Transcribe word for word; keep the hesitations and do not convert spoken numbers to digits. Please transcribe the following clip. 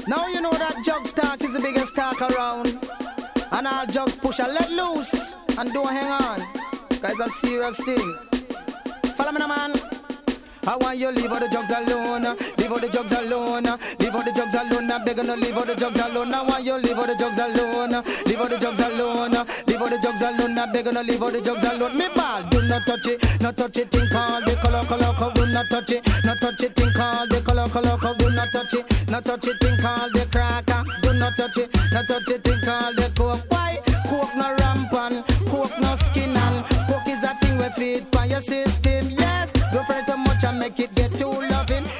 Now you know that jug stock is the biggest stock around. And all jugs push and let loose. And don't hang on. Cause it's a serious thing. Follow me now, man. I want you leave all the drugs alone. Leave all the drugs alone. Leave all the drugs alone. I'm begging to leave all the drugs alone. I want you leave all the drugs alone. Leave all the drugs alone. Leave all the drugs alone. I'm begging to leave all the drugs alone. Me ball, do not touch it. Not touch it. Think all the color, color, color. Do not touch it. Not touch it. Think all the color, color, color. Do not touch it. Not touch it. Think all the cracker. Do not touch it. Not touch it. Think all the coke. Why? Coke no rampant. Coke no skin and coke is a thing we feed by your system. Yes, go for it too much and make it get too loving.